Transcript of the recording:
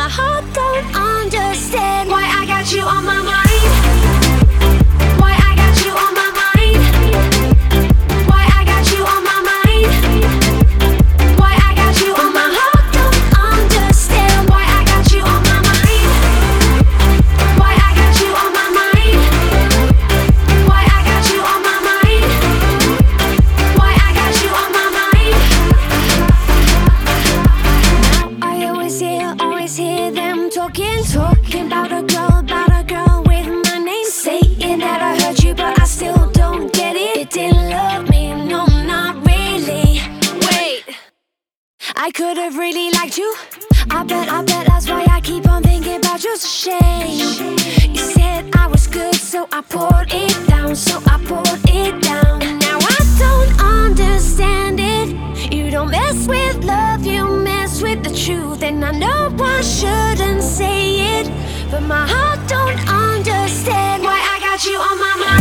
my heart don't understand why I got you on my mind. Why I got you on my mind. Why I got you on my mind. Why I got you on my heart don't understand why I got you on my mind. Why I got you on my mind. Why I got you on my mind. Why I got you on my mind. Now I always hear them talking about a girl with my name, saying that I hurt you, but I still don't get it. You didn't love me, no, not really. Wait, I could have really liked you. I bet that's why I keep on thinking about you. It's a shame. You said I was good, so I poured it down, And now I don't understand it. You don't mess with love, you mess with the truth. And I know I shouldn't say it, but my heart don't understand why I got you on my mind.